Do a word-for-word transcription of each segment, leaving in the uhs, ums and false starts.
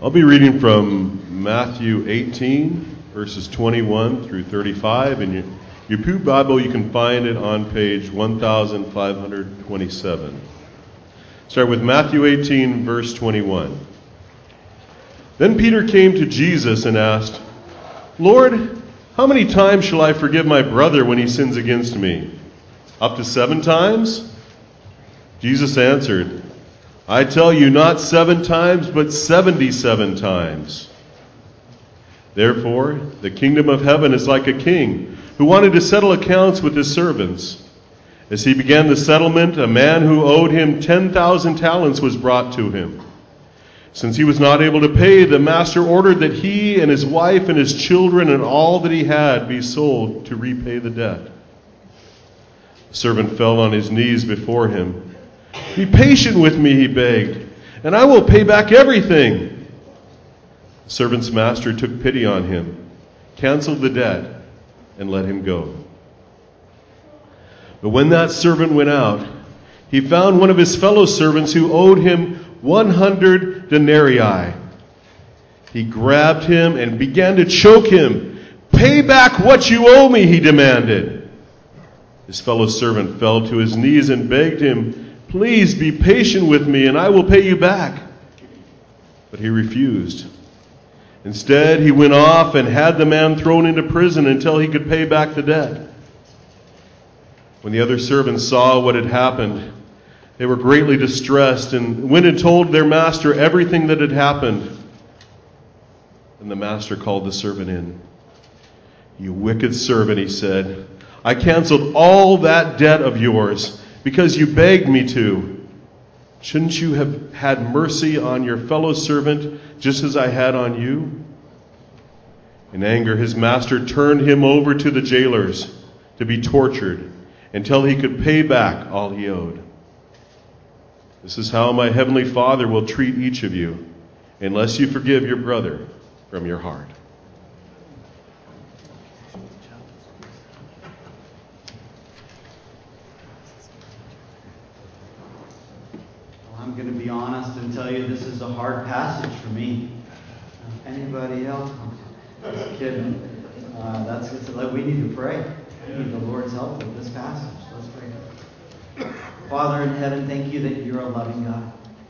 I'll be reading from Matthew eighteen, verses twenty-one through thirty-five. In your, your Pew Bible, you can find it on page one thousand five hundred twenty-seven. Start with Matthew eighteen, verse twenty-one. Then Peter came to Jesus and asked, "Lord, how many times shall I forgive my brother when he sins against me? Up to seven times?" Jesus answered, "I tell you, not seven times, but seventy-seven times." Therefore, the kingdom of heaven is like a king who wanted to settle accounts with his servants. As he began the settlement, a man who owed him ten thousand talents was brought to him. Since he was not able to pay, the master ordered that he and his wife and his children and all that he had be sold to repay the debt. The servant fell on his knees before him. "Be patient with me," he begged, "and I will pay back everything." The servant's master took pity on him, canceled the debt, and let him go. But when that servant went out, he found one of his fellow servants who owed him one hundred denarii. He grabbed him and began to choke him. "Pay back what you owe me," he demanded. His fellow servant fell to his knees and begged him, "Please be patient with me and I will pay you back." But he refused. Instead, he went off and had the man thrown into prison until he could pay back the debt. When the other servants saw what had happened, they were greatly distressed and went and told their master everything that had happened. And the master called the servant in. "You wicked servant," he said, "I canceled all that debt of yours because you begged me to. Shouldn't you have had mercy on your fellow servant just as I had on you?" In anger, his master turned him over to the jailers to be tortured until he could pay back all he owed. This is how my heavenly Father will treat each of you unless you forgive your brother from your heart. I'm going to be honest and tell you this is a hard passage for me. Uh, anybody else? Just kidding. Uh, that's just like we need to pray. We need the Lord's help with this passage. Let's pray. Father in heaven, thank you that you're a loving God.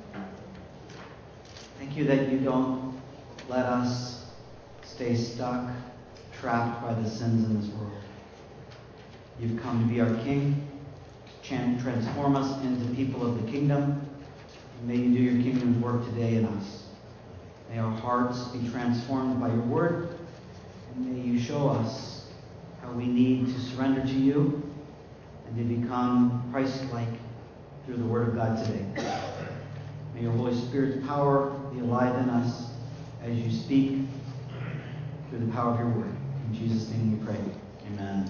Thank you that you don't let us stay stuck, trapped by the sins in this world. You've come to be our King, to transform us into people of the kingdom. May you do your kingdom's work today in us. May our hearts be transformed by your word, and may you show us how we need to surrender to you and to become Christ-like through the word of God today. May your Holy Spirit's power be alive in us as you speak through the power of your word. In Jesus' name we pray. Amen.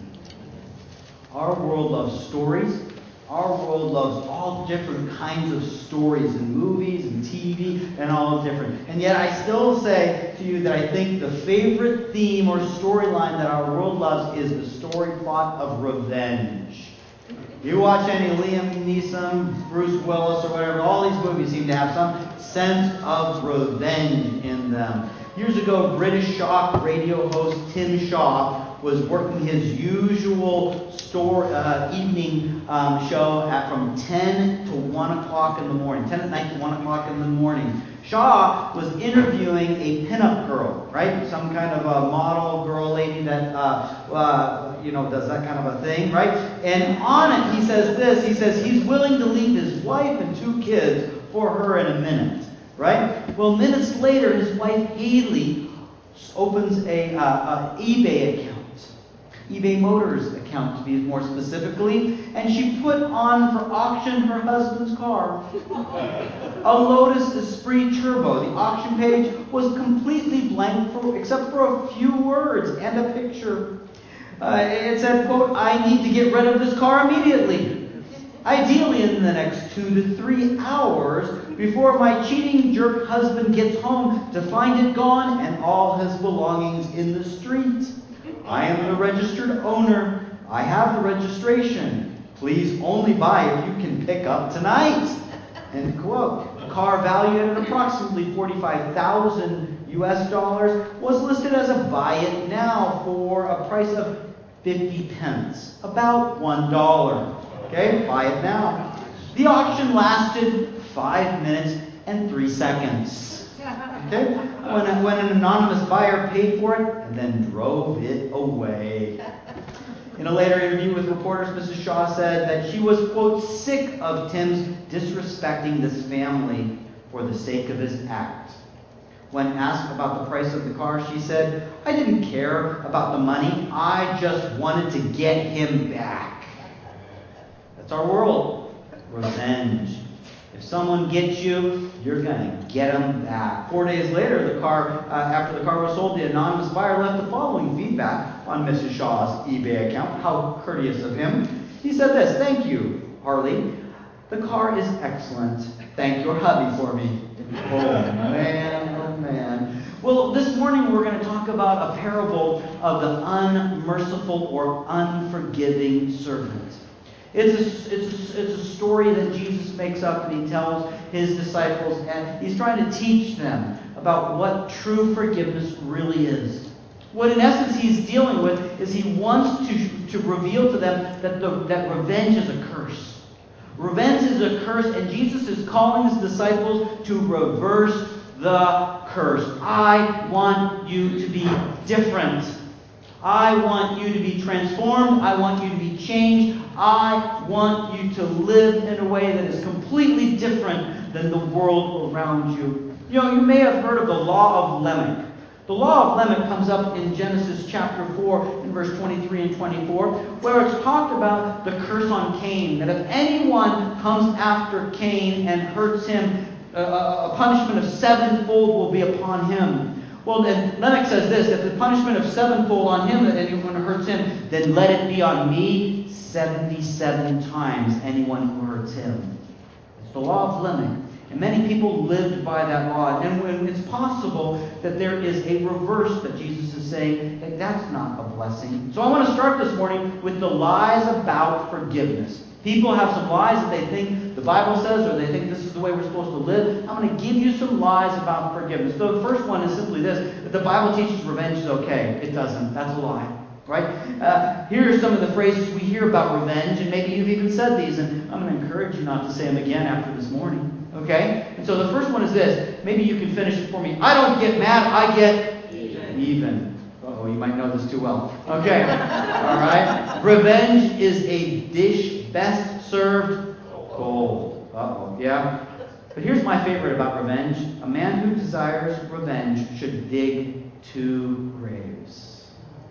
Our world loves stories. Our world loves all different kinds of stories and movies and T V and all different. And yet I still say to you that I think the favorite theme or storyline that our world loves is the story plot of revenge. You watch any Liam Neeson, Bruce Willis, or whatever, all these movies seem to have some sense of revenge in them. Years ago, British shock radio host Tim Shaw was working his usual store, uh, evening um, show at from ten to one o'clock in the morning, ten at night to one o'clock in the morning. Shaw was interviewing a pinup girl, right? Some kind of a model girl lady that, uh, uh, you know, does that kind of a thing, right? And on it, he says this, he says he's willing to leave his wife and two kids for her in a minute, right? Well, minutes later, his wife Haley opens a, uh, a eBay account. eBay Motors account, to be more specifically, and she put on for auction her husband's car. A Lotus Esprit Turbo. The auction page was completely blank for, except for a few words and a picture. Uh, it said, quote, "I need to get rid of this car immediately. Ideally in the next two to three hours before my cheating jerk husband gets home to find it gone and all his belongings in the street. I am the registered owner. I have the registration. Please only buy if you can pick up tonight." End quote. A car valued at approximately forty-five thousand U S dollars was listed as a buy it now for a price of fifty pence, about one dollar. Okay, buy it now. The auction lasted five minutes and three seconds. Okay, when, a, when an anonymous buyer paid for it and then drove it away. In a later interview with reporters, Missus Shaw said that she was, quote, sick of Tim's disrespecting this family for the sake of his act. When asked about the price of the car, she said, I didn't care about the money. I just wanted to get him back. That's our world. Revenge. If someone gets you, you're going to get them back. Four days later, the car, uh, after the car was sold, the anonymous buyer left the following feedback on Missus Shaw's eBay account. How courteous of him. He said this, thank you, Harley. The car is excellent. Thank your hubby for me. Oh, man, oh, man. Well, this morning we're going to talk about a parable of the unmerciful or unforgiving servant. It's a, it's, a, it's a story that Jesus makes up and he tells his disciples, and he's trying to teach them about what true forgiveness really is. What in essence he's dealing with is he wants to, to reveal to them that, the, that revenge is a curse. Revenge is a curse, and Jesus is calling his disciples to reverse the curse. I want you to be different. I want you to be transformed. I want you to be changed. I want you to live in a way that is completely different than the world around you. You know, you may have heard of the law of Lamech. The law of Lamech comes up in Genesis chapter four in verse twenty-three and twenty-four, where it's talked about the curse on Cain, that if anyone comes after Cain and hurts him, uh, a punishment of sevenfold will be upon him. Well, then Lamech says this, if the punishment of sevenfold on him that anyone hurts him, then let it be on me seventy-seven times anyone who hurts him. It's the law of Lamech. And many people lived by that law. And when it's possible that there is a reverse that Jesus is saying, that that's not a blessing. So I want to start this morning with the lies about forgiveness. People have some lies that they think the Bible says, or they think this is the way we're supposed to live. I'm going to give you some lies about forgiveness. So the first one is simply this, that the Bible teaches revenge is okay. It doesn't. That's a lie. Right? Uh, here are some of the phrases we hear about revenge, and maybe you've even said these, and I'm going to encourage you not to say them again after this morning. Okay? And so the first one is this. Maybe you can finish it for me. I don't get mad, I get even. even. Uh-oh, you might know this too well. Okay. All right. Revenge is a dish best served cold. Uh-oh. Yeah? But here's my favorite about revenge. A man who desires revenge should dig two graves.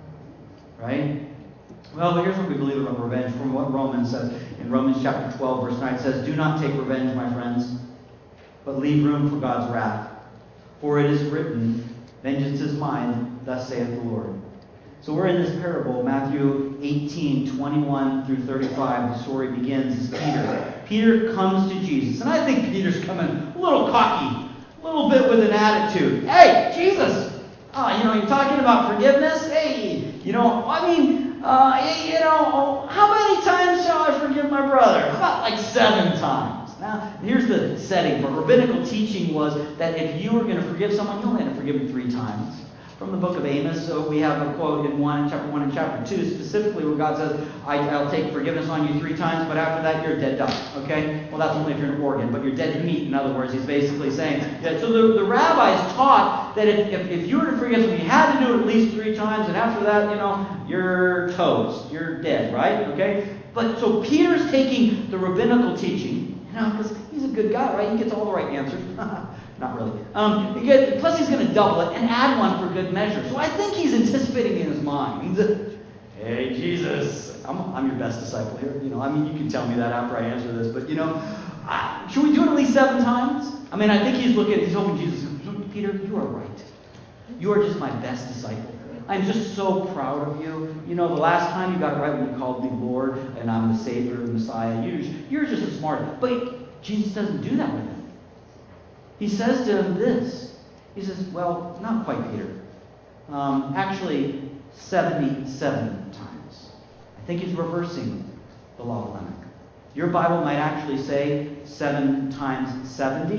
Right? Well, here's what we believe about revenge from what Romans says. In Romans chapter twelve, verse nine, it says, do not take revenge, my friends, but leave room for God's wrath. For it is written, vengeance is mine, thus saith the Lord. So we're in this parable, Matthew eighteen, twenty-one through thirty-five. The story begins as Peter. Peter comes to Jesus. And I think Peter's coming a little cocky, a little bit with an attitude. Hey, Jesus! Oh, you know, you're talking about forgiveness? Hey, you know, I mean, uh, you know, how many times shall I forgive my brother? How about like seven times? Now, here's the setting. But rabbinical teaching was that if you were going to forgive someone, you only had to forgive them three times. From the book of Amos, so we have a quote in one, chapter one and chapter two, specifically where God says, I, I'll take forgiveness on you three times, but after that you're a dead dog. Okay? Well, that's only if you're an organ, but you're dead meat. In other words, he's basically saying that. So the, the rabbis taught that if, if, if you were to forgive someone, you had to do it at least three times, and after that, you know, you're toast. You're dead, right? Okay? But so Peter's taking the rabbinical teaching, you know, because he's a good guy, right? He gets all the right answers. Not really. Um, he gets, plus he's going to double it and add one for good measure. So I think he's anticipating in his mind, hey, Jesus, I'm, I'm your best disciple here. You know, I mean, you can tell me that after I answer this, but you know, I, should we do it at least seven times? I mean, I think he's looking, he's hoping Jesus, Peter, you are right. You are just my best disciple. I'm just so proud of you. You know, the last time you got it right when you called me Lord and I'm the Savior and Messiah, you're, you're just as smart. But Jesus doesn't do that with him. He says to him this. He says, well, not quite, Peter. Um, actually, seventy-seven times. I think he's reversing the law of Lamech. Your Bible might actually say seven times seventy,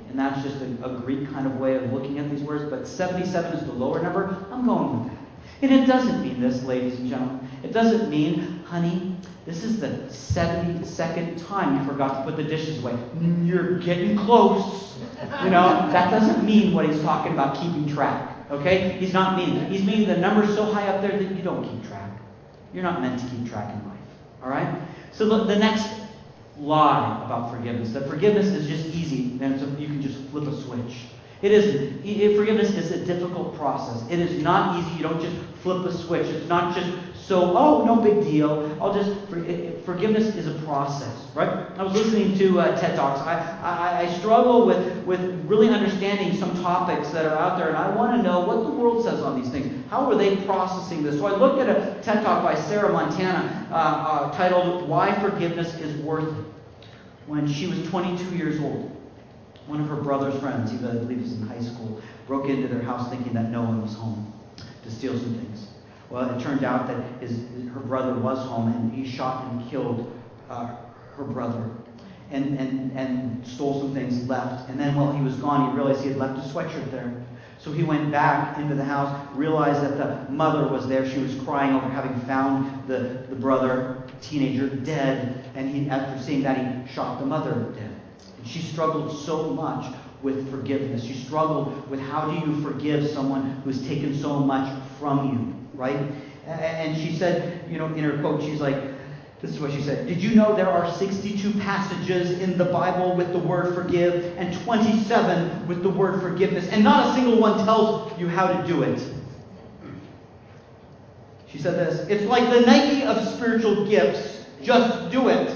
and that's just a, a Greek kind of way of looking at these words, but seventy-seven is the lower number. I'm going with that. And it doesn't mean this, ladies and gentlemen. It doesn't mean, honey, this is the seventy-second time you forgot to put the dishes away. You're getting close. You know, that doesn't mean what he's talking about, keeping track. Okay? He's not meaning. He's meaning the number's so high up there that you don't keep track. You're not meant to keep track in life. All right? So the, the next lie about forgiveness, that forgiveness is just easy, and it's a, you can just flip a switch. It isn't. It, forgiveness is a difficult process. It is not easy. You don't just flip a switch. It's not just so, oh, no big deal. I'll just, for, it, forgiveness is a process, right? I was listening to uh, TED Talks. I, I, I struggle with, with really understanding some topics that are out there, and I want to know what the world says on these things. How are they processing this? So I looked at a TED Talk by Sarah Montana uh, uh, titled, Why Forgiveness is Worth It, when she was twenty-two years old. One of her brother's friends, he I believe he was in high school, broke into their house thinking that no one was home to steal some things. Well, it turned out that his her brother was home, and he shot and killed uh, her brother, and, and and stole some things, left. And then while he was gone, he realized he had left a sweatshirt there. So he went back into the house, realized that the mother was there. She was crying over having found the, the brother, teenager, dead. And he, after seeing that, he shot the mother dead. And she struggled so much with forgiveness. She struggled with how do you forgive someone who's taken so much from you, right? And she said, you know, in her quote, she's like, this is what she said. Did you know there are sixty-two passages in the Bible with the word forgive and twenty-seven with the word forgiveness, and not a single one tells you how to do it? She said this, it's like the Nike of spiritual gifts. Just do it.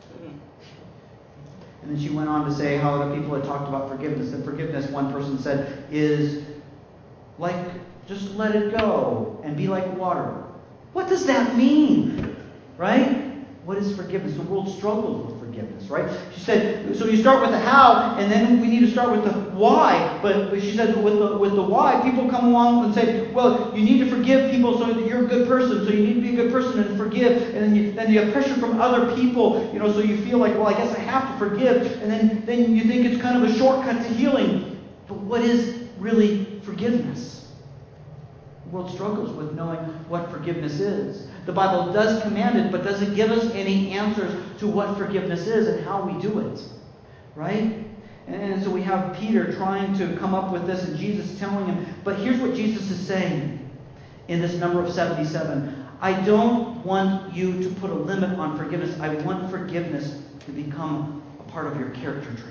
And then she went on to say how the people had talked about forgiveness. That forgiveness, one person said, is like just let it go and be like water. What does that mean? Right? What is forgiveness? The world struggles with forgiveness, right? She said, so you start with the how, and then we need to start with the why. But she said with the with the why, people come along and say, well, you need to forgive people so that you're a good person, so you need to be a good person and forgive. And then you, then you have pressure from other people, you know, so you feel like, well, I guess I have to forgive. And then, then you think it's kind of a shortcut to healing. But what is really forgiveness? The world struggles with knowing what forgiveness is. The Bible does command it, but doesn't give us any answers to what forgiveness is and how we do it. Right? And so we have Peter trying to come up with this, and Jesus telling him, but here's what Jesus is saying in this number of seventy-seven. I don't want you to put a limit on forgiveness. I want forgiveness to become a part of your character trait.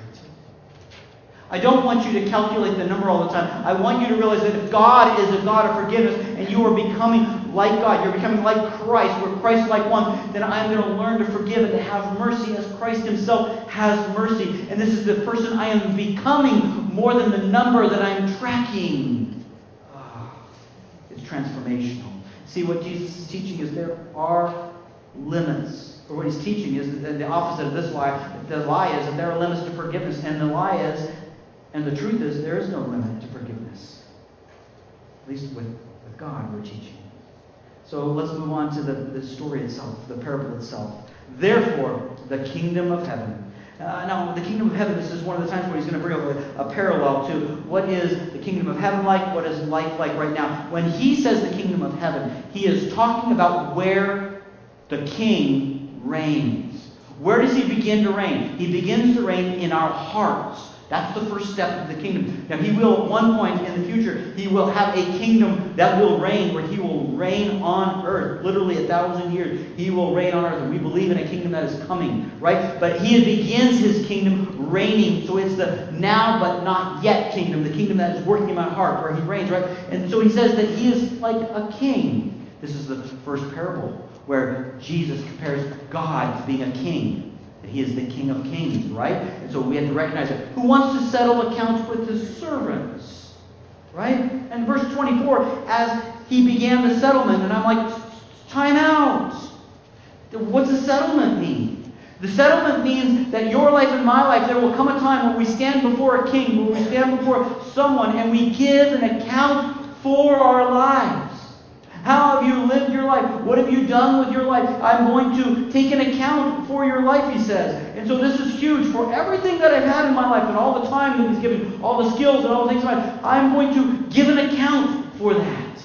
I don't want you to calculate the number all the time. I want you to realize that if God is a God of forgiveness and you are becoming like God, you're becoming like Christ, we're Christ-like one, then I'm going to learn to forgive and to have mercy as Christ himself has mercy. And this is the person I am becoming more than the number that I'm tracking. Oh, it's transformational. See, what Jesus is teaching is there are limits. Or what he's teaching is the opposite of this lie. The lie is that there are limits to forgiveness. And the lie is, and the truth is, there is no limit to forgiveness. At least with, with God, we're teaching. So let's move on to the, the story itself, the parable itself. Therefore, the kingdom of heaven. Uh, now, the kingdom of heaven, this is one of the times where he's going to bring up a, a parallel to what is the kingdom of heaven like, what is life like right now. When he says the kingdom of heaven, he is talking about where the king reigns. Where does he begin to reign? He begins to reign in our hearts. That's the first step of the kingdom. Now, he will, at one point in the future, he will have a kingdom that will reign, where he will reign on earth. Literally a thousand years, he will reign on earth. And we believe in a kingdom that is coming, right? But he begins his kingdom reigning. So it's the now but not yet kingdom, the kingdom that is working in my heart, where he reigns, right? And so he says that he is like a king. This is the first parable, where Jesus compares God to being a king. He is the King of Kings, right? And so we have to recognize it. Who wants to settle accounts with his servants? Right? And verse twenty-four, as he began the settlement, and I'm like, time out. What's a settlement mean? The settlement means that your life and my life, there will come a time when we stand before a king, when we stand before someone, and we give an account for our lives. How have you lived your life? What have you done with your life? I'm going to take an account for your life, he says. And so this is huge. For everything that I've had in my life and all the time that he's given, all the skills and all the things in my life, I'm going to give an account for that.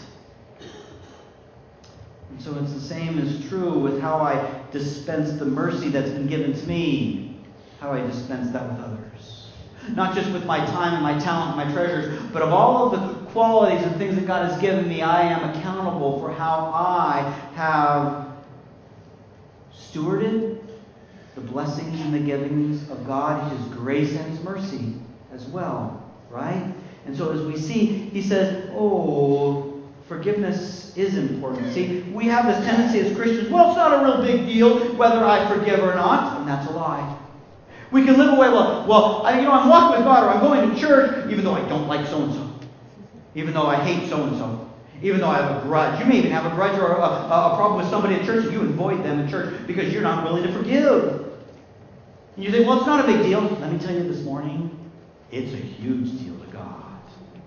And so it's the same as true with how I dispense the mercy that's been given to me, how I dispense that with others. Not just with my time and my talent and my treasures, but of all of the qualities and things that God has given me, I am accountable for how I have stewarded the blessings and the givings of God, His grace and His mercy as well, right? And so as we see, he says, oh, forgiveness is important. See, we have this tendency as Christians, well, it's not a real big deal whether I forgive or not, and that's a lie. We can live away, well, well, I, you know, I'm walking with God, or I'm going to church, even though I don't like so-and-so. Even though I hate so-and-so. Even though I have a grudge. You may even have a grudge or a, a, a problem with somebody at church, and you avoid them at church because you're not willing to forgive. And you say, well, it's not a big deal. Let me tell you this morning, it's a huge deal to God.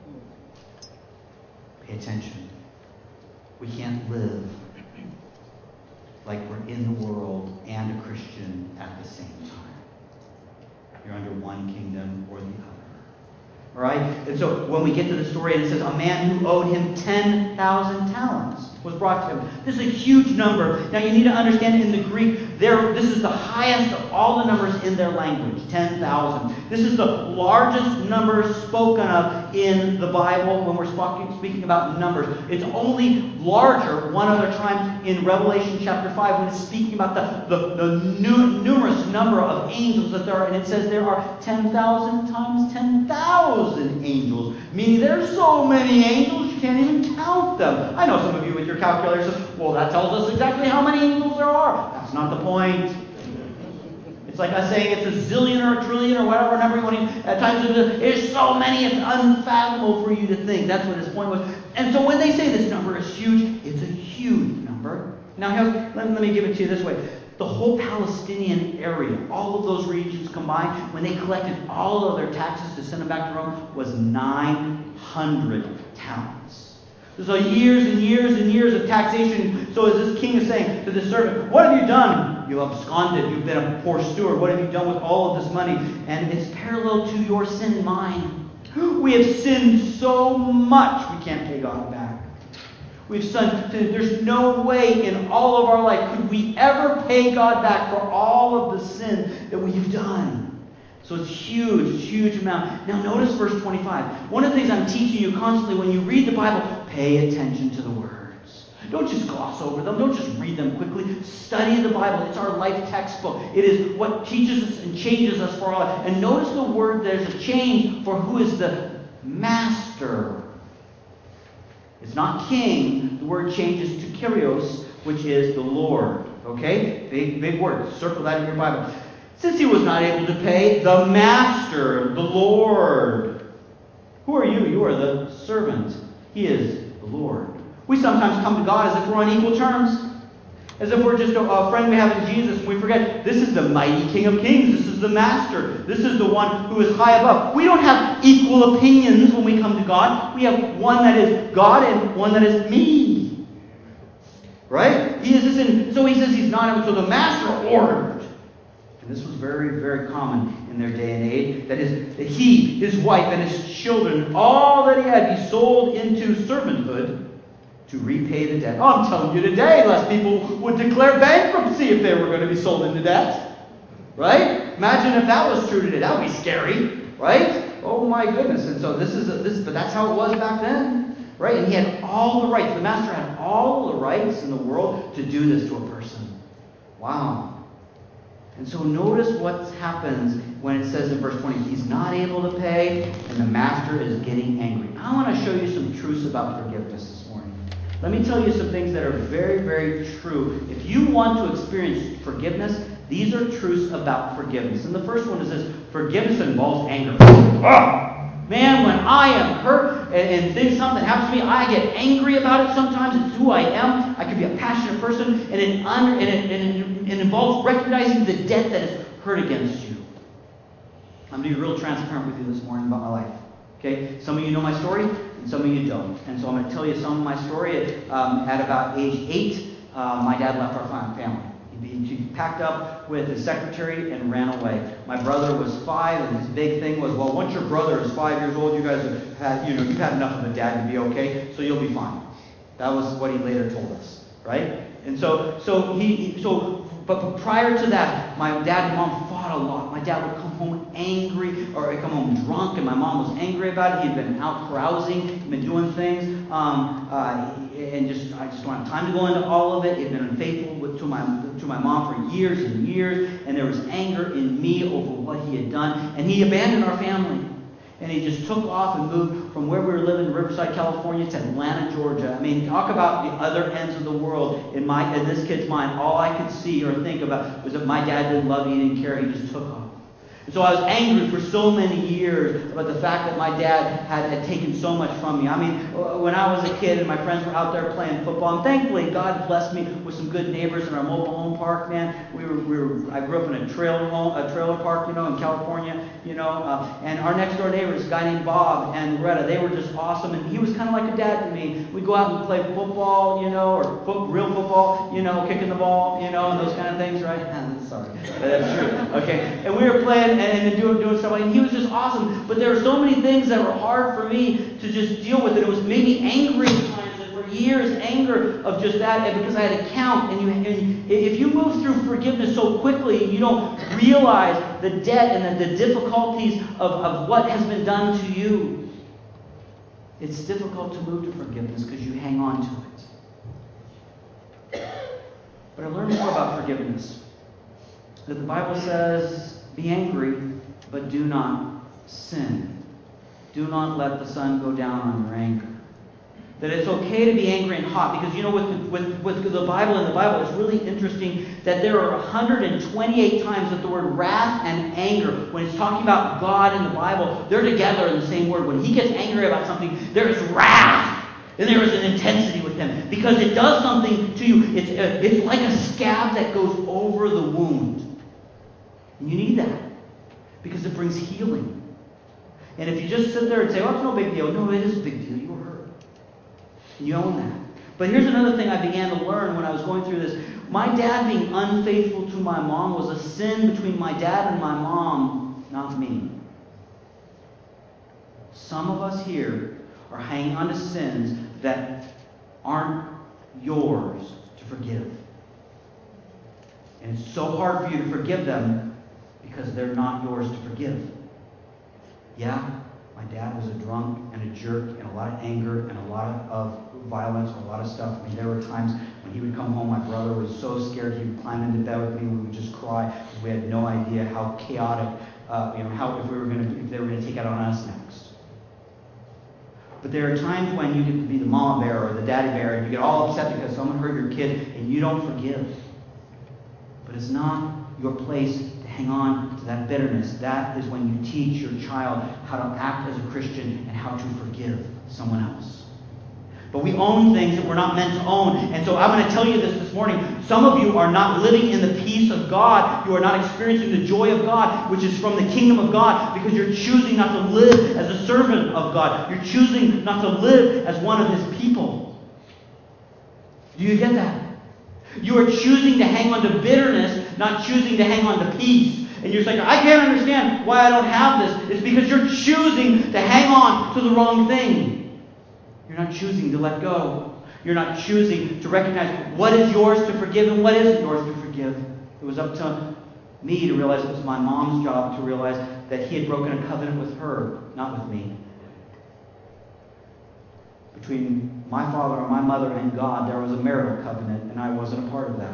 Pay attention. We can't live like we're in the world and a Christian at the same time. You're under one kingdom or the other. All right? And so when we get to the story, and it says, a man who owed him ten thousand talents was brought to him. This is a huge number. Now you need to understand in the Greek, there, this is the highest of all the numbers in their language, ten thousand. This is the largest number spoken of in the Bible when we're speaking about numbers. It's only larger one other time in Revelation chapter five when it's speaking about the, the, the nu- numerous number of angels that there are. And it says there are ten thousand times ten thousand angels. Meaning there's so many angels you can't even count them. I know some of you with your calculators say, well, that tells us exactly how many angels there are. That's not the point. It's like us saying it's a zillion or a trillion or whatever number you want to. At times there's so many, it's unfathomable for you to think. That's what his point was. And so when they say this number is huge, it's a huge number. Now, let, let me give it to you this way. The whole Palestinian area, all of those regions combined, when they collected all of their taxes to send them back to Rome, was nine hundred talents. So years and years and years of taxation. So as this king is saying to this servant, what have you done? You absconded. You've been a poor steward. What have you done with all of this money? And it's parallel to your sin and mine. We have sinned so much we can't pay God back. We've sinned. There's no way in all of our life could we ever pay God back for all of the sin that we've done. So it's huge, huge amount. Now notice verse twenty-five. One of the things I'm teaching you constantly when you read the Bible, pay attention to the words. Don't just gloss over them. Don't just read them quickly. Study the Bible. It's our life textbook. It is what teaches us and changes us for our life. And notice the word, there's a change for who is the master. It's not king. The word changes to Kyrios, which is the Lord. Okay? Big, big word. Circle that in your Bible. Since he was not able to pay, the master, the Lord. Who are you? You are the servant. He is the Lord. We sometimes come to God as if we're on equal terms. As if we're just a, a friend we have in Jesus, and we forget this is the mighty King of Kings. This is the Master. This is the one who is high above. We don't have equal opinions when we come to God. We have one that is God and one that is me. Right? He is this in, so he says he's not able. So the Master ordered. And this was very, very common in their day and age. That is, that he, his wife, and his children, all that he had, be sold into servanthood to repay the debt. Oh, I'm telling you today, lest people would declare bankruptcy if they were going to be sold into debt. Right? Imagine if that was true today. That would be scary. Right? Oh my goodness. And so this is, a, this, but that's how it was back then. Right? And he had all the rights. The master had all the rights in the world to do this to a person. Wow. And so notice what happens when it says in verse twenty, he's not able to pay and the master is getting angry. I want to show you some truths about forgiveness this morning. Let me tell you some things that are very, very true. If you want to experience forgiveness, these are truths about forgiveness. And the first one is this: forgiveness involves anger. Ah! Man, when I am hurt and, and things, something happens to me, I get angry about it sometimes. It's who I am. I can be a passionate person, and it, under, and it, and it, it involves recognizing the debt that is hurt against you. I'm going to be real transparent with you this morning about my life. Okay? Some of you know my story. and some of you don't. And so I'm going to tell you some of my story. Um, at about age eight, uh, my dad left our family. He, he packed up with his secretary and ran away. My brother was five, and his big thing was, well, once your brother is five years old, you guys have had, you know, you've had enough of a dad to be okay, so you'll be fine. That was what he later told us, right? And so, so he, so. But, but prior to that, my dad and mom fought a lot. My dad would come home angry, or he'd come home drunk, and my mom was angry about it. He'd been out carousing, he'd been doing things, um, uh, and just I just don't have time to go into all of it. He'd been unfaithful with, to my to my mom for years and years, and there was anger in me over what he had done, and he abandoned our family. And he just took off and moved from where we were living in Riverside, California, to Atlanta, Georgia. I mean, talk about the other ends of the world. In my, in this kid's mind, all I could see or think about was that my dad didn't love me, he didn't care, he just took off. And so I was angry for so many years about the fact that my dad had, had taken so much from me. I mean, when I was a kid and my friends were out there playing football, and thankfully God blessed me with some good neighbors in our mobile home park, man. We were, we were I grew up in a trailer home, a trailer park, you know, in California, you know, uh, and our next door neighbors, a guy named Bob and Loretta, they were just awesome, and he was kind of like a dad to me. We'd go out and play football, you know, or foot, real football, you know, kicking the ball, you know, and those kind of things, right? Sorry, but that's true. Okay, and we were playing and, and doing, doing stuff like that, and he was just awesome. But there were so many things that were hard for me to just deal with, and it was made me angry at times, and for years, anger of just that, and because I had to count. And you, and if you move through forgiveness so quickly, you don't realize the debt and the, the difficulties of, of what has been done to you. It's difficult to move to forgiveness because you hang on to it. But I learned more about forgiveness. That the Bible says, be angry, but do not sin. Do not let the sun go down on your anger. That it's okay to be angry and hot, because you know, with the, with, with the Bible, in the Bible, it's really interesting that there are one hundred twenty-eight times that the word wrath and anger, when it's talking about God in the Bible, they're together in the same word. When he gets angry about something, there is wrath. And there is an intensity with him, because it does something to you. It's, a, it's like a scab that goes over the wound. And you need that, because it brings healing. And if you just sit there and say, oh, it's no big deal. No, it is a big deal. You were hurt. And you own that. But here's another thing I began to learn when I was going through this. My dad being unfaithful to my mom was a sin between my dad and my mom, not me. Some of us here are hanging on to sins that aren't yours to forgive. And it's so hard for you to forgive them because they're not yours to forgive. Yeah, my dad was a drunk and a jerk and a lot of anger and a lot of violence and a lot of stuff. I mean, there were times when he would come home, my brother was so scared he would climb into bed with me. We would just cry because we had no idea how chaotic, uh, you know, how if we were going to, if they were going to take it on us next. But there are times when you get to be the mama bear or the daddy bear, and you get all upset because someone hurt your kid, and you don't forgive. But it's not your place to hang on to that bitterness. That is when you teach your child how to act as a Christian and how to forgive someone else. But we own things that we're not meant to own. And so I'm going to tell you this this morning. Some of you are not living in the peace of God. You are not experiencing the joy of God, which is from the kingdom of God, because you're choosing not to live as a servant of God. You're choosing not to live as one of his people. Do you get that? You are choosing to hang on to bitterness, not choosing to hang on to peace. And you're saying, I can't understand why I don't have this. It's because you're choosing to hang on to the wrong thing. You're not choosing to let go. You're not choosing to recognize what is yours to forgive and what isn't yours to forgive. It was up to me to realize it was my mom's job to realize that he had broken a covenant with her, not with me. Between my father and my mother and God, there was a marital covenant, and I wasn't a part of that.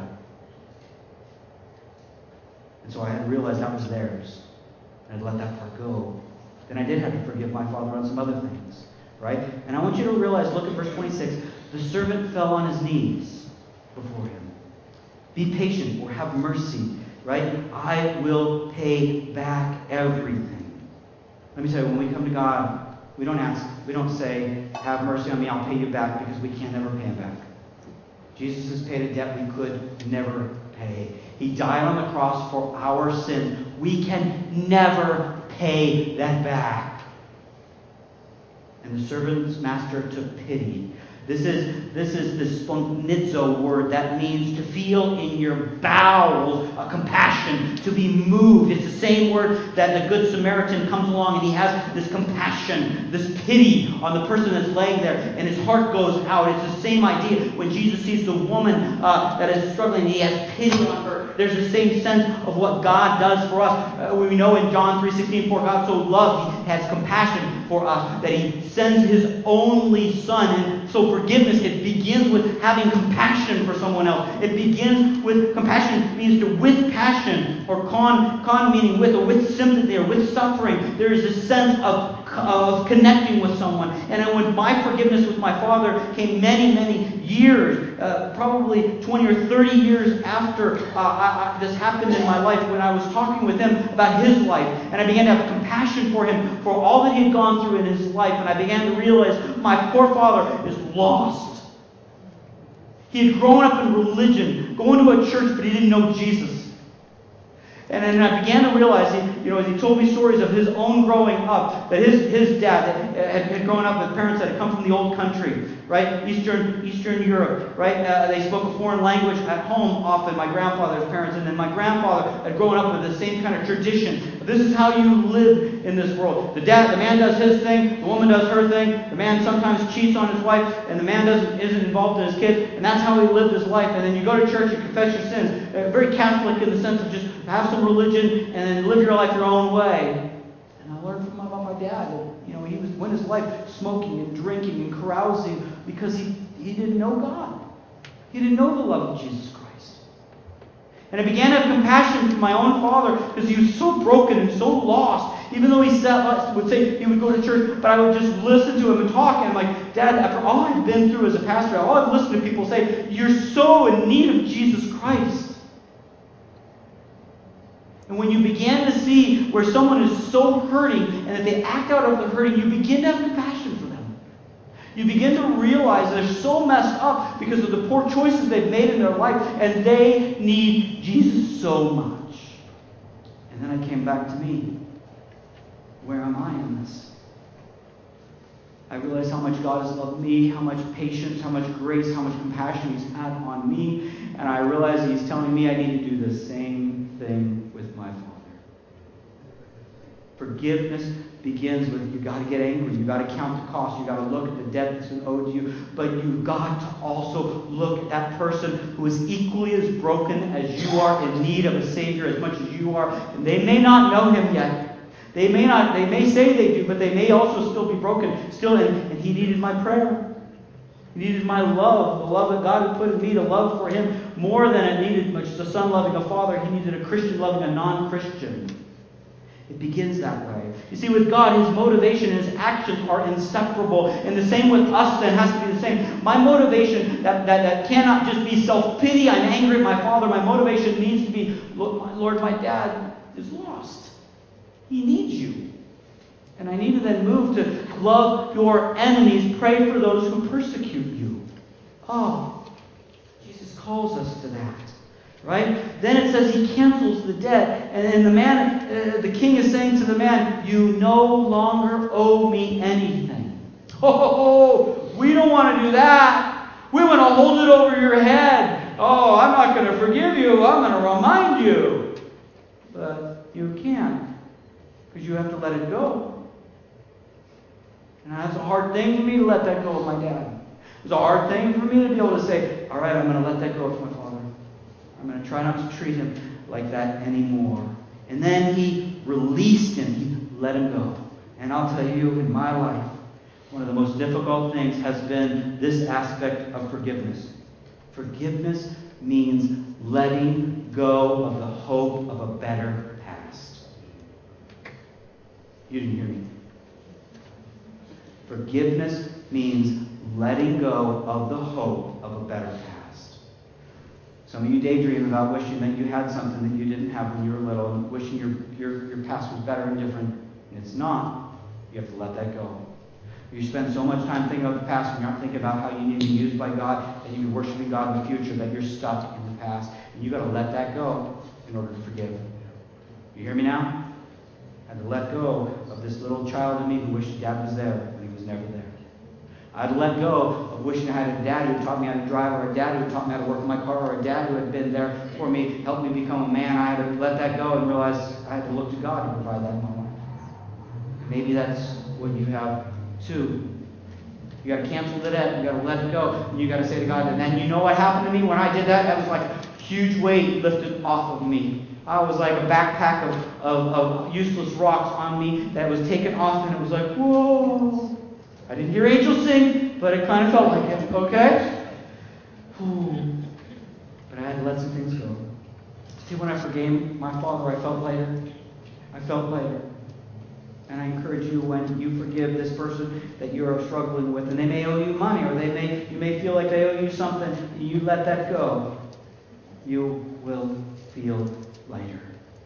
And so I had to realize that was theirs. And I'd let that part go. Then I did have to forgive my father on some other things. Right? And I want you to realize, look at verse twenty-six. The servant fell on his knees before him. Be patient or have mercy. Right? I will pay back everything. Let me tell you, when we come to God, we don't ask, we don't say, have mercy on me, I'll pay you back, because we can't ever pay him back. Jesus has paid a debt we could never pay. He died on the cross for our sins. We can never pay that back. And the servant's master took pity. This is this is the splenizo word that means to feel in your bowels a compassion, to be moved. It's the same word that the Good Samaritan comes along and he has this compassion, this pity on the person that's laying there, and his heart goes out. It's the same idea. When Jesus sees the woman uh, that is struggling, he has pity on her. There's the same sense of what God does for us. Uh, we know in John three sixteen, for God so loved, he has compassion for us, that he sends his only Son. And so forgiveness, it begins with having compassion for someone else. It begins with compassion, means to with passion, or con, con meaning with, or with sympathy, or with suffering. There is this sense of of connecting with someone. And when my forgiveness with my father came many, many years, uh, probably twenty or thirty years after uh, I, I, this happened in my life, when I was talking with him about his life, and I began to have compassion for him for all that he had gone through in his life, and I began to realize my poor father is lost. He had grown up in religion, going to a church, but he didn't know Jesus. And then I began to realize, he, you know, as he told me stories of his own growing up, that his, his dad had, had grown up with parents that had come from the old country, right? Eastern Eastern Europe, right? Uh, they spoke a foreign language at home often, my grandfather's parents. And then my grandfather had grown up with the same kind of tradition. This is how you live in this world. The dad, the man does his thing, the woman does her thing. The man sometimes cheats on his wife, and the man doesn't isn't involved in his kids. And that's how he lived his life. And then you go to church, you confess your sins. Uh, very Catholic in the sense of just have some religion and then live your life your own way. And I learned from about my dad that, you know, he was went his life smoking and drinking and carousing because he, he didn't know God. He didn't know the love of Jesus Christ. And I began to have compassion for my own father because he was so broken and so lost. Even though he sat, would say he would go to church, but I would just listen to him and talk. And I'm like, Dad, after all I've been through as a pastor, all I've listened to people say, you're so in need of Jesus Christ. And when you begin to see where someone is so hurting and that they act out of the hurting, you begin to have compassion for them. You begin to realize they're so messed up because of the poor choices they've made in their life, and they need Jesus so much. And then I came back to me. Where am I in this? I realized how much God has loved me, how much patience, how much grace, how much compassion He's had on me. And I realized He's telling me I need to do the same thing with my Father. Forgiveness begins with, you got to get angry, you got to count the cost, you got to look at the debt that's been owed to you, but you've got to also look at that person who is equally as broken as you are, in need of a Savior as much as you are. And they may not know Him yet. They may not, they may say they do, but they may also still be broken. Still, and, and He needed my prayer. He needed my love, the love that God had put in me to love for Him more than it needed much a son loving a father. He needed a Christian loving a non-Christian. It begins that way. You see, with God, His motivation and His actions are inseparable. And the same with us then has to be the same. My motivation that, that, that cannot just be self-pity. I'm angry at my father. My motivation needs to be, Lord, my dad is lost. He needs you. And I need to then move to love your enemies. Pray for those who persecute you. Oh, Jesus calls us to that. Right? Then it says He cancels the debt. And then the man, uh, the king is saying to the man, you no longer owe me anything. Oh, we don't want to do that. We want to hold it over your head. Oh, I'm not going to forgive you. I'm going to remind you. But you can't. Because you have to let it go. And that's a hard thing for me to let that go of my dad. It's a hard thing for me to be able to say, all right, I'm going to let that go of my father. I'm going to try not to treat him like that anymore. And then He released him. He let him go. And I'll tell you, in my life, one of the most difficult things has been this aspect of forgiveness. Forgiveness means letting go of the hope of a better past. You didn't hear me. Forgiveness means letting go of the hope of a better past. Some of you daydream about wishing that you had something that you didn't have when you were little, and wishing your, your, your past was better and different. And it's not. You have to let that go. You spend so much time thinking about the past when you're not thinking about how you need to be used by God and you be worshiping God in the future, that you're stuck in the past. And you've got to let that go in order to forgive. You hear me now? I had to let go of this little child in me who wished Dad was there when he was was never there. I'd let go of wishing I had a dad who taught me how to drive, or a dad who taught me how to work on my car, or a dad who had been there for me, helped me become a man. I had to let that go and realize I had to look to God to provide that in my life. Maybe that's what you have too. You got to cancel the debt. You got to let it go. And you got to say to God, and then you know what happened to me when I did that? That was like a huge weight lifted off of me. I was like a backpack of, of, of useless rocks on me that was taken off, and it was like, whoa. I didn't hear angels sing, but it kind of felt like it, okay? Whew. But I had to let some things go. See, when I forgave my father, I felt lighter. I felt lighter. And I encourage you, when you forgive this person that you're struggling with, and they may owe you money, or they may you may feel like they owe you something, and you let that go, you will feel lighter.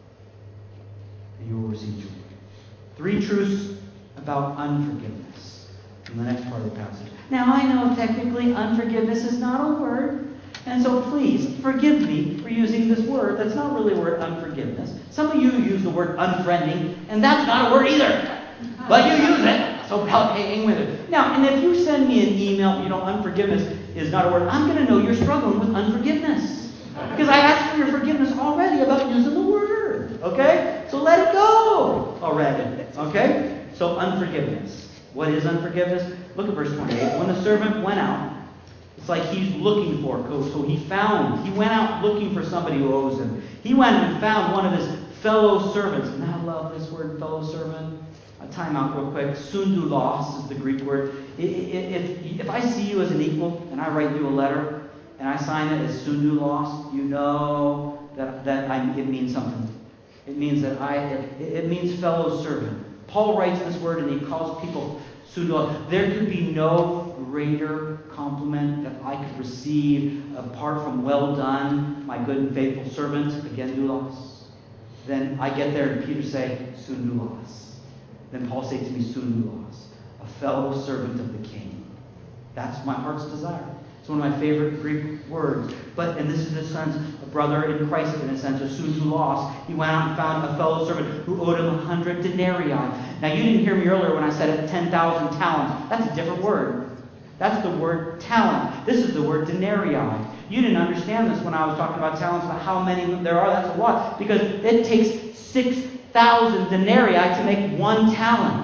And you will receive joy. Three truths about unforgiveness in the next part of the passage. Now, I know technically unforgiveness is not a word, and so please forgive me for using this word. That's not really a word, unforgiveness. Some of you use the word unfriending, and that's not a word either. But you use it, so hang with it. Now, and if you send me an email, you know, unforgiveness is not a word, I'm going to know you're struggling with unforgiveness. Because I asked for your forgiveness already about using the word. Okay? So let it go already. Okay? So unforgiveness. What is unforgiveness? Look at verse twenty-eight. When the servant went out, it's like he's looking for it. So he found, he went out looking for somebody who owes him. He went and found one of his fellow servants. And I love this word, fellow servant. A time out real quick. Sundulos is the Greek word. If, if I see you as an equal and I write you a letter and I sign it as sundulos, you know that, that I, it means something. It means that I, it, it means fellow servant. Paul writes this word and he calls people sundulos. There could be no greater compliment that I could receive apart from well done, my good and faithful servant, again, doulos. Then I get there and Peter say, sundulos. Then Paul say to me, sundulos, a fellow servant of the king. That's my heart's desire. It's one of my favorite Greek words. But, and this is a sense, a brother in Christ in a sense, a sundulos. He went out and found a fellow servant who owed him a hundred denarii. Now you didn't hear me earlier when I said it, ten thousand talents. That's a different word. That's the word talent. This is the word denarii. You didn't understand this when I was talking about talents, about how many there are. That's a lot. Because it takes six thousand denarii to make one talent.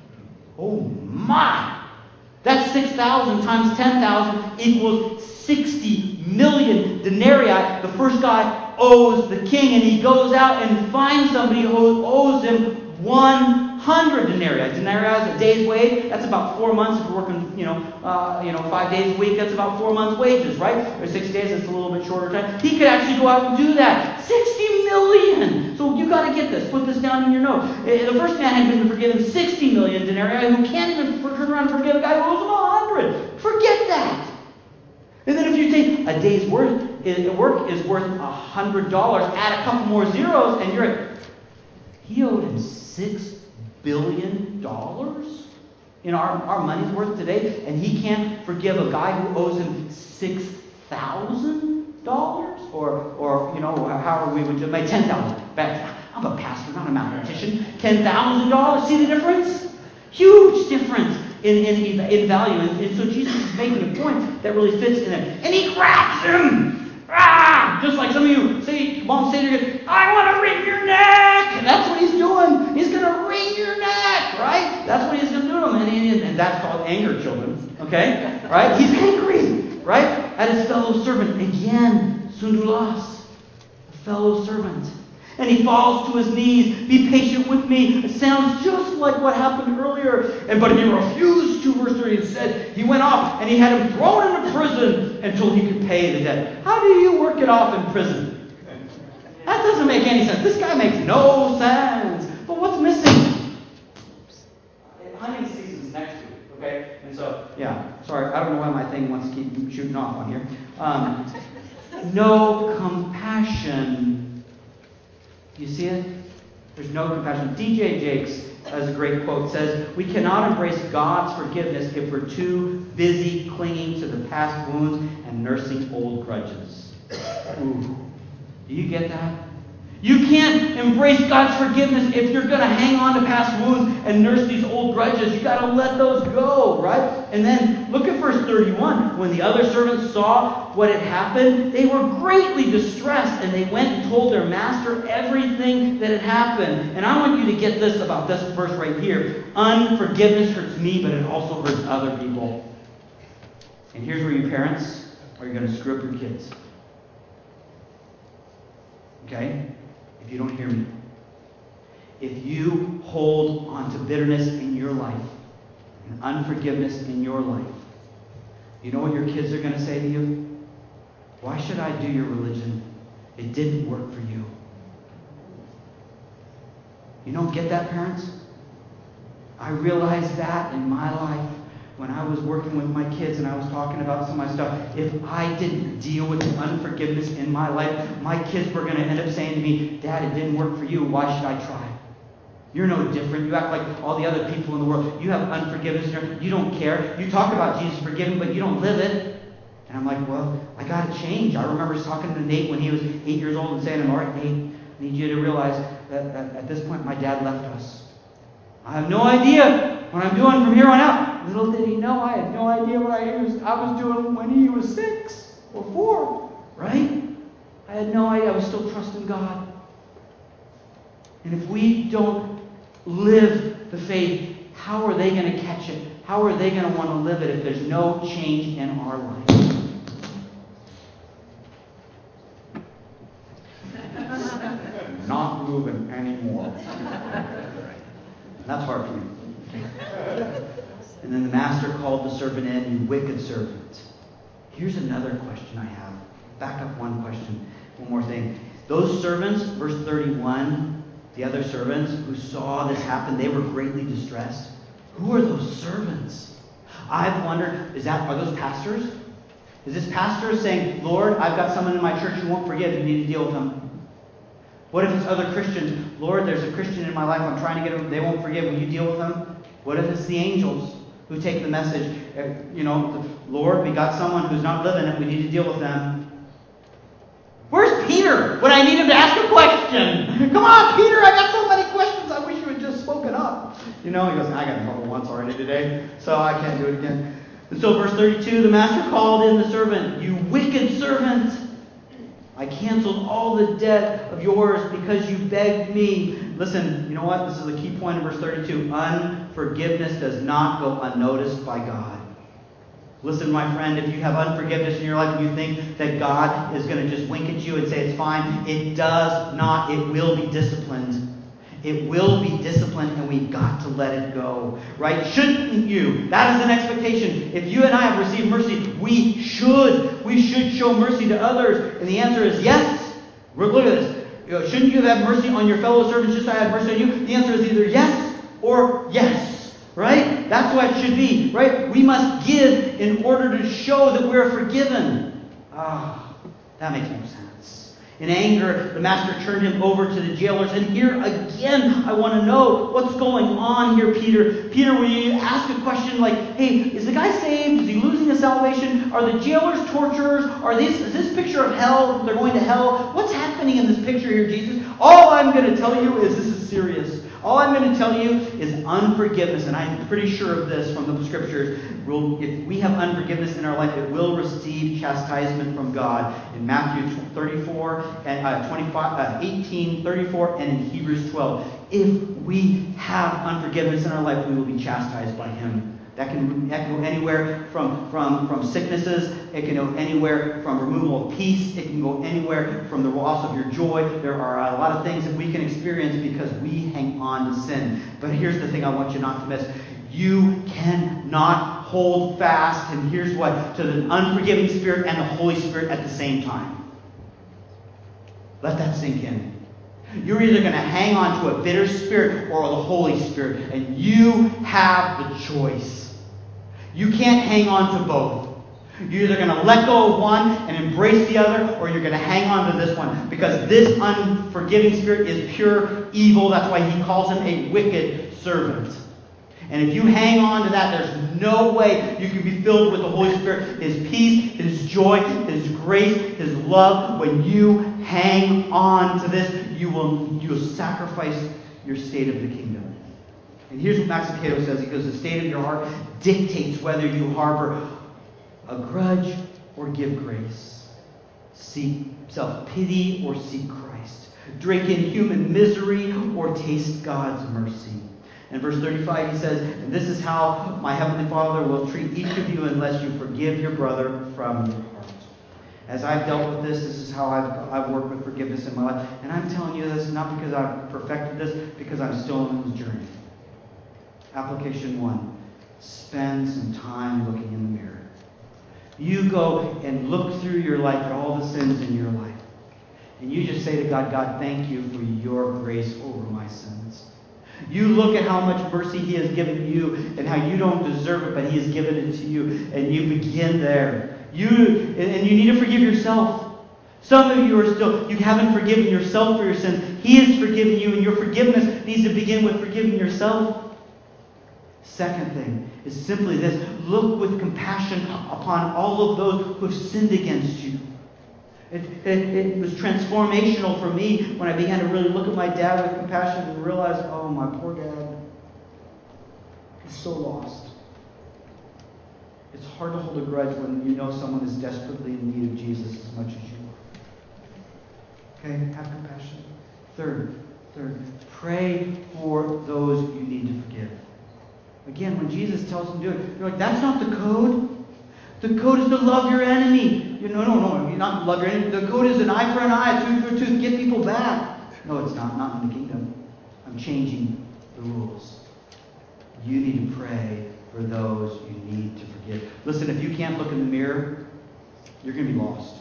Oh my! That's six thousand times ten thousand equals sixty million denarii. The first guy owes the king, and he goes out and finds somebody who owes him one hundred denarii. Denarii is a day's wage. That's about four months. If you're working, you know, uh, you know, five days a week, that's about four months' wages, right? Or six days, that's a little bit shorter time. He could actually go out and do that. sixty million. So you got to get this. Put this down in your note. The first man had been forgiven sixty million denarii, who can't even turn around and forgive a guy who owes him one hundred. Forget that. And then if you take a day's worth, work is worth one hundred dollars, add a couple more zeros, and you're at, he owed him six billion dollars in our, our money's worth today, and he can't forgive a guy who owes him six thousand dollars? Or, or, you know, however we would do it, ten thousand dollars. I'm a pastor, not a mathematician. ten thousand dollars. See the difference? Huge difference in, in, in value. And, and so Jesus is making a point that really fits in there. And he grabs him. Ah! Just like some of you say, mom say to your kid, I want to wring your neck. And that's what he's doing. He's going to wring your neck, right? That's what he's going to do to him. And, and, and that's called anger, children. Okay? Right? He's angry, right? At his fellow servant. Again, sundulos, a fellow servant. And he falls to his knees. Be patient with me. It sounds just like what happened earlier. And but he refused to, verse thirty, and said he went off and he had him thrown into prison until he could pay the debt. How do you work it off in prison? That doesn't make any sense. This guy makes no sense. But what's missing? Hunting season's next week, okay? And so, yeah, sorry, I don't know why my thing wants to keep shooting off on here. Um, no compassion. You see it? There's no compassion. D J Jakes has a great quote. Says, we cannot embrace God's forgiveness if we're too busy clinging to the past wounds and nursing old grudges. Ooh. Do you get that? You can't embrace God's forgiveness if you're going to hang on to past wounds and nurse these old grudges. You got to let those go, right? And then look at verse thirty-one. When the other servants saw what had happened, they were greatly distressed, and they went and told their master everything that had happened. And I want you to get this about this verse right here. Unforgiveness hurts me, but it also hurts other people. And here's where you parents are going to screw up your kids. Okay? If you don't hear me. If you hold on to bitterness in your life and unforgiveness in your life, you know what your kids are going to say to you? Why should I do your religion? It didn't work for you. You don't get that, parents? I realized that in my life when I was working with my kids and I was talking about some of my stuff. If I didn't deal with the unforgiveness in my life, my kids were going to end up saying to me, Dad, it didn't work for you. Why should I try? You're no different. You act like all the other people in the world. You have unforgiveness. You don't care. You talk about Jesus forgiving, but you don't live it. And I'm like, well, I got to change. I remember talking to Nate when he was eight years old and saying, all right, Nate, I need you to realize that at, at this point my dad left us. I have no idea what I'm doing from here on out. Little did he know, I had no idea what I was, I was doing when he was six or four, right? I had no idea. I was still trusting God. And if we don't live the faith, how are they going to catch it? How are they going to want to live it if there's no change in our life? Not moving anymore. That's hard for me. And then the master called the servant in, you wicked servant. Here's another question I have. Back up one question. One more thing. Those servants, verse thirty-one, the other servants who saw this happen, they were greatly distressed. Who are those servants? I've wondered, is that, are those pastors? Is this pastor saying, Lord, I've got someone in my church who won't forgive, you need to deal with them? What if it's other Christians? Lord, there's a Christian in my life, I'm trying to get them, they won't forgive, will you deal with them? What if it's the angels who take the message, you know, Lord, we got someone who's not living it, we need to deal with them. Where's Peter when I need him to ask a question? Come on, Peter, I got so many questions, I wish you had just spoken up. You know, he goes, I got in trouble once already today, so I can't do it again. And so verse thirty-two, the master called in the servant, you wicked servant. I canceled all the debt of yours because you begged me. Listen, you know what? This is the key point in verse thirty-two. Unforgiveness does not go unnoticed by God. Listen, my friend, if you have unforgiveness in your life and you think that God is going to just wink at you and say it's fine, it does not. It will be disciplined. It will be disciplined, and we've got to let it go. Right? Shouldn't you? That is an expectation. If you and I have received mercy, we should. We should show mercy to others. And the answer is yes. Look at this. You know, shouldn't you have mercy on your fellow servants just as I had mercy on you? The answer is either yes or yes. Right? That's what it should be. Right? We must give in order to show that we're forgiven. Ah, that makes more sense. In anger, the master turned him over to the jailers. And here again, I want to know what's going on here, Peter. Peter, will you ask a question like, hey, is the guy saved? Is he losing his salvation? Are the jailers torturers? Are these, is this picture of hell? They're going to hell? What's happening in this picture here, Jesus? All I'm going to tell you is this is serious. All I'm going to tell you is unforgiveness, and I'm pretty sure of this from the scriptures. We'll, if we have unforgiveness in our life, it will receive chastisement from God. In Matthew thirty-four and uh, twenty-five, uh, eighteen, thirty-four, and in Hebrews twelve. If we have unforgiveness in our life, we will be chastised by Him. That can, that can go anywhere from, from, from sicknesses. It can go anywhere from removal of peace. It can go anywhere from the loss of your joy. There are a lot of things that we can experience because we hang on to sin. But here's the thing I want you not to miss. You cannot hold fast, and here's what, to the unforgiving spirit and the Holy Spirit at the same time. Let that sink in. You're either going to hang on to a bitter spirit or the Holy Spirit, and you have the choice. You can't hang on to both. You're either going to let go of one and embrace the other, or you're going to hang on to this one. Because this unforgiving spirit is pure evil. That's why he calls him a wicked servant. And if you hang on to that, there's no way you can be filled with the Holy Spirit, His peace, His joy, His grace, His love. When you hang on to this, you will you'll sacrifice your state of the kingdom. And here's what Max Lucado says. He goes, the state of your heart dictates whether you harbor a grudge or give grace. Seek self-pity or seek Christ. Drink in human misery or taste God's mercy. In verse thirty-five he says, and this is how my heavenly Father will treat each of you unless you forgive your brother from your heart. As I've dealt with this, this is how I've, I've worked with forgiveness in my life. And I'm telling you this not because I've perfected this, because I'm still on this journey. Application one, spend some time looking in the mirror. You go and look through your life at all the sins in your life. And you just say to God, God, thank you for your grace over my sins. You look at how much mercy He has given you and how you don't deserve it, but He has given it to you. And you begin there. You and you need to forgive yourself. Some of you are still, you haven't forgiven yourself for your sins. He has forgiven you, and your forgiveness needs to begin with forgiving yourself. Second thing is simply this. Look with compassion upon all of those who have sinned against you. It, it, it was transformational for me when I began to really look at my dad with compassion and realize, oh, my poor dad is so lost. It's hard to hold a grudge when you know someone is desperately in need of Jesus as much as you are. Okay? Have compassion. Third, third, pray for those you need to forgive. Again, when Jesus tells them to do it, you're like, that's not the code. The code is to love your enemy. You know, no, no, you're not to love your enemy. The code is an eye for an eye, a tooth for a tooth, get people back. No, it's not. Not in the kingdom. I'm changing the rules. You need to pray for those you need to forgive. Listen, if you can't look in the mirror, you're going to be lost.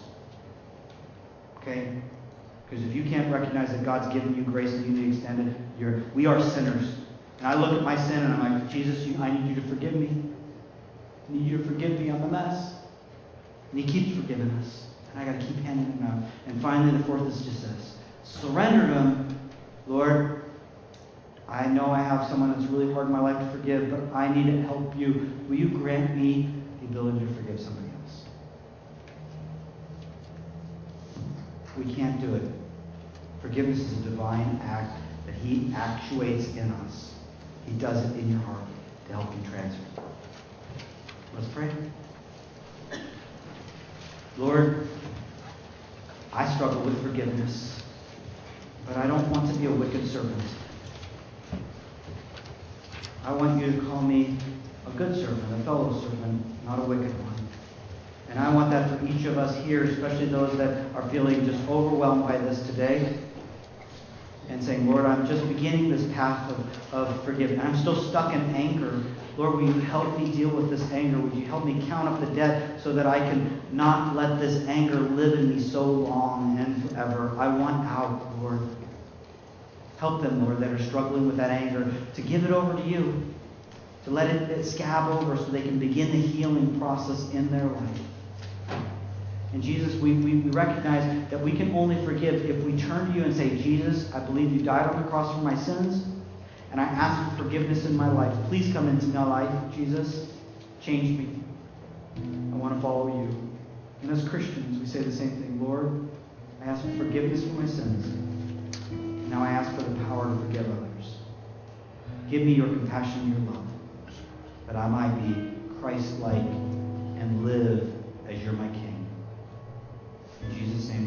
Okay? Because if you can't recognize that God's given you grace and you need to extend it, you're, we are sinners. And I look at my sin and I'm like, Jesus, you, I need you to forgive me. I need you to forgive me. I'm a mess. And He keeps forgiving us. And I got to keep handing Him out. And finally, the fourth is just this. Surrender to Him. Lord, I know I have someone that's really hard in my life to forgive, but I need to help you. Will you grant me the ability to forgive somebody else? We can't do it. Forgiveness is a divine act that He actuates in us. He does it in your heart to help you transform. Let's pray. Lord, I struggle with forgiveness, but I don't want to be a wicked servant. I want you to call me a good servant, a fellow servant, not a wicked one. And I want that for each of us here, especially those that are feeling just overwhelmed by this today. And saying, Lord, I'm just beginning this path of, of forgiveness. I'm still stuck in anger. Lord, will you help me deal with this anger? Would you help me count up the debt so that I can not let this anger live in me so long and forever? I want out, Lord. Help them, Lord, that are struggling with that anger to give it over to you. To let it, it scab over so they can begin the healing process in their life. And Jesus, we, we, we recognize that we can only forgive if we turn to you and say, Jesus, I believe you died on the cross for my sins, and I ask for forgiveness in my life. Please come into my life, Jesus. Change me. I want to follow you. And as Christians, we say the same thing. Lord, I ask for forgiveness for my sins. Now I ask for the power to forgive others. Give me your compassion and your love, that I might be Christ-like and live as you're my King. In Jesus' name.